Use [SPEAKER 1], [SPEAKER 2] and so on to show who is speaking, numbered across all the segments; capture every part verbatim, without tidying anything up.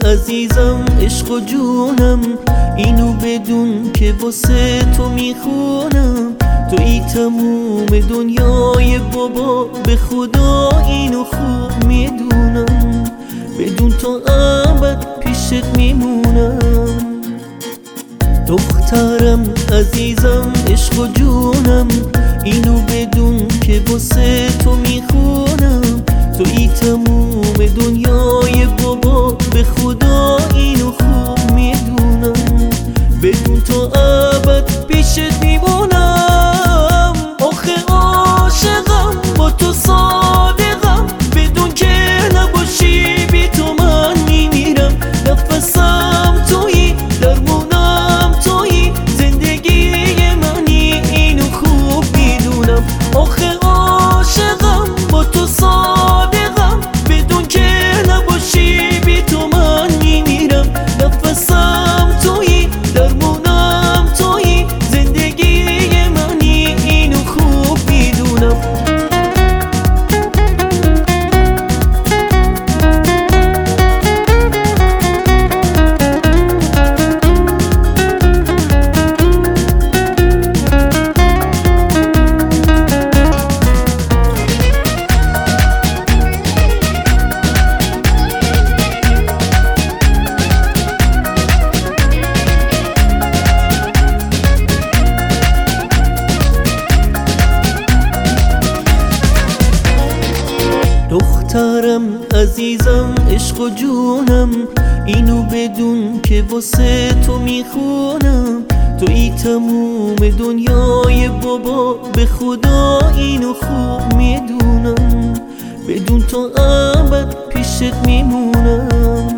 [SPEAKER 1] عزیزم عشق و جونم، اینو بدون که واسه تو میخونم. تویی تموم دنیای بابا، به خدا اینو خوب میدونم. بدون تو ابد پیشت میمونم. دخترم عزیزم عشق و جونم، اینو بدون که واسه تو میخونم. تویی تموم دنیای بابا، به خدا اینو خوب میدونم. بدون تو ابد پیشت میمونم. آخه عاشقم با تو صادقم، بدون که نباشی بی تو من میمیرم. نفسم تویی، درمونم تویی، زندگی منی، اینو خوب میدونم. آخه عاشقم با تو صادقم، بدون که نباشی بی تو من میمیرم. نفسم تویی، درمونم تویی، زندگی منی، اینو خوب میدونم. دخترم عزیزم عشق و جونم، اینو بدون که واسه تو میخونم. تویی تموم دنیای بابا، به خدا اینو خوب میدونم. بدون تو ابد پیشت میمونم.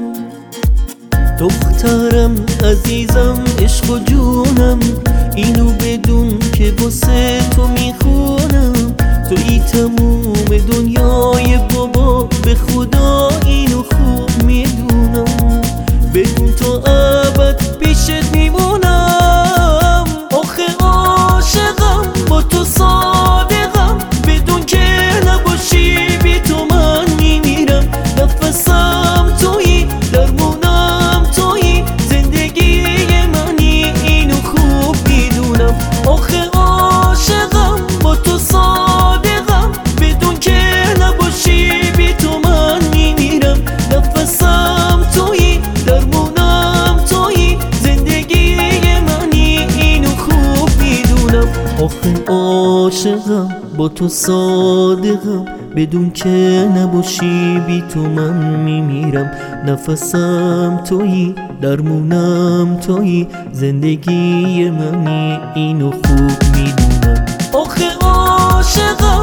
[SPEAKER 1] دخترم عزیزم عشق و جونم، اینو بدون که واسه تو میخونم. تویی تموم دنیای بابا، به خدا اینو خوب میدونم. بدون تو ابد پیشت میمونم. آخه عاشقم با تو صادقم، بدون که نباشی بی تو من میمیرم. نفسم تویی، درمونم تویی، زندگی منی، اینو خوب میدونم. آخه عاشقم با تو صادقم، بدون که نباشی بی تو من میمیرم. نفسم تویی، درمونم تویی، زندگی منی، اینو خوب میدونم. آخه عاشقم با تو صادقم، بدون که نباشی بی تو من میمیرم. نفسم تویی، درمونم تویی، زندگی منی، اینو خوب میدونم. آخه عاشقم